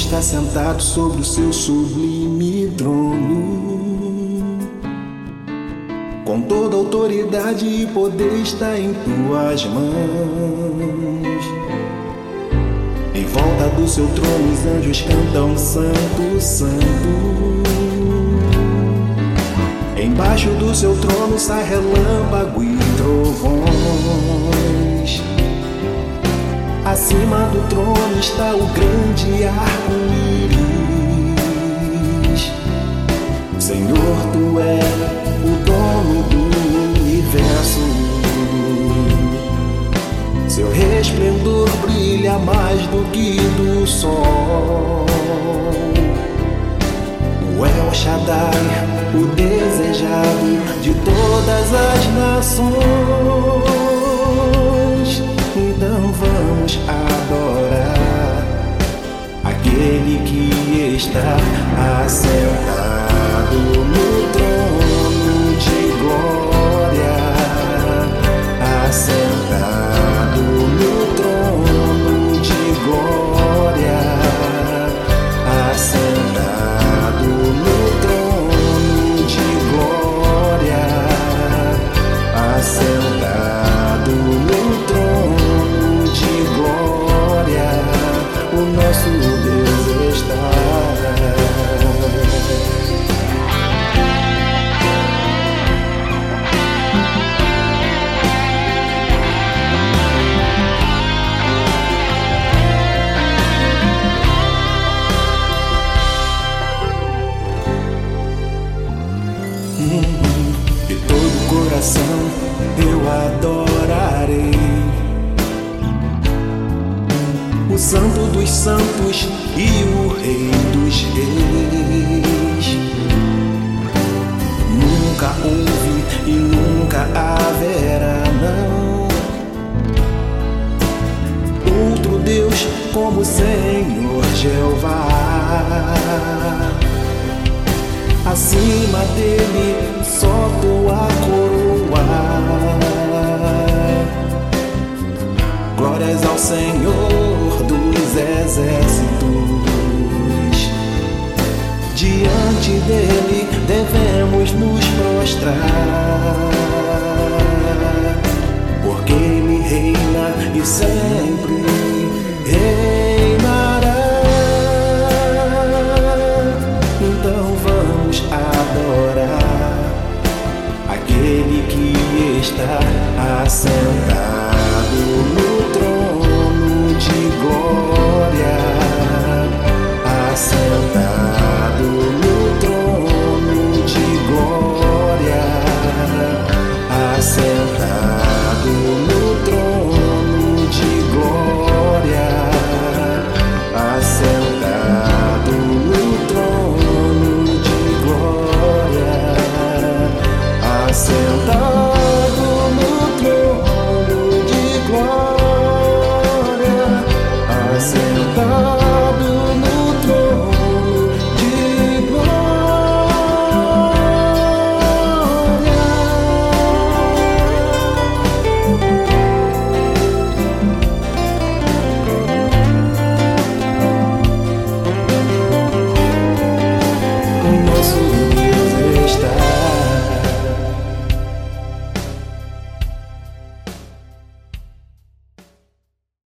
está sentado sobre o seu sublime trono. Com toda autoridade e poder está em tuas mãos. Em volta do seu trono os anjos cantam santo, santo. Embaixo do seu trono sai relâmpago e trovões. Acima do trono está o grande arco-íris. Senhor, tu é o dono do universo. Seu resplendor brilha mais do que do sol. O El Shaddai, o desejado de todas as nações. Então vamos adorar aquele que está assentado no trono de glória, assentado no trono de glória, assentado no trono de glória, assentado no trono de glória, o nosso Deus está. De todo o coração eu adorarei o Santo dos Santos e o Rei dos Reis. Nunca houve e nunca haverá, não, outro Deus como o Senhor Jeová. Acima dele só tua coroa. Glórias ao Senhor dos exércitos. Diante dele devemos nos prostrar, porque ele reina e sempre reinará. Então vamos adorar aquele que está assentado no trono de glória, assentado no trono de glória, assentado no trono de glória, assentado no trono de glória, assentado no trono de glória, assentado no trono de glória.